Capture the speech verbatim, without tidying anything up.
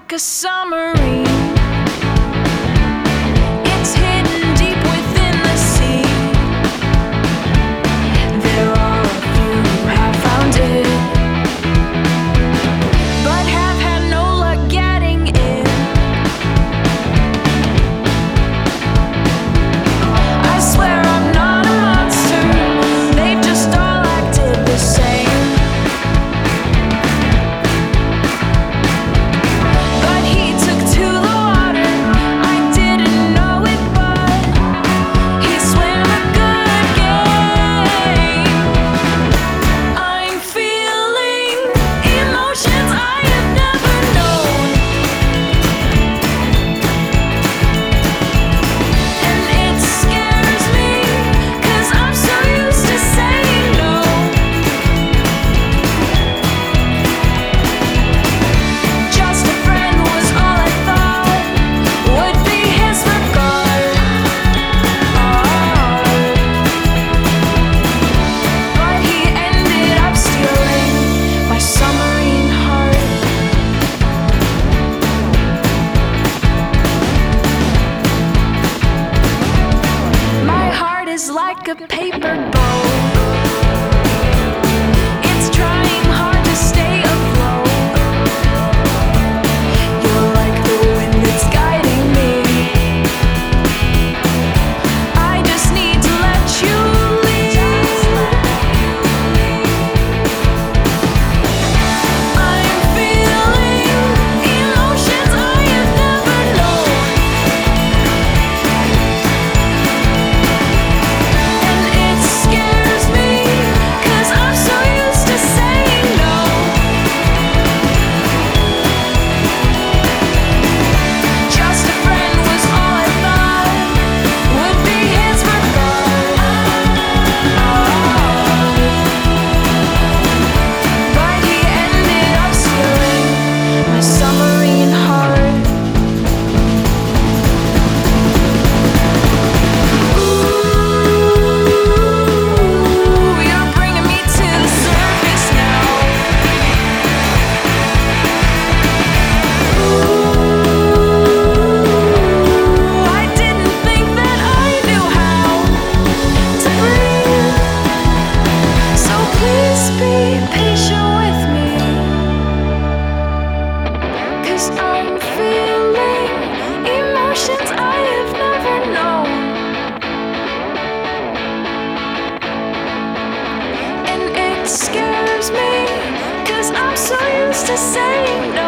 like a submarine. It's hidden deep within the sea. There are a few who have found it, but have had no luck getting in. I swear I'm not a monster, they've just all acted the same. But he took to the water, I didn't know it, but he swam a good game. I'm feeling emotions I have never known, and it scares me, 'cause I'm so used to saying no. Just a friend was all I thought would be his regard. But he ended up stealing my submarine heart. My heart is like a paper boat. It's trying hard to stay afloat. You're like the wind that's guiding me. I just need to let you lead. I'm feeling emotions I have never known, and it scares me, 'cause I'm so used to saying no. Just a friend was all I thought would be his regard. But he ended up stealing my submarine heart. Ooh, you're bringing me to the surface now. Ooh, I didn't think that I knew how to breathe. So please be patient with me, 'cause I'm feeling emotions I have never known, and it scares me, 'cause I'm so used to saying no.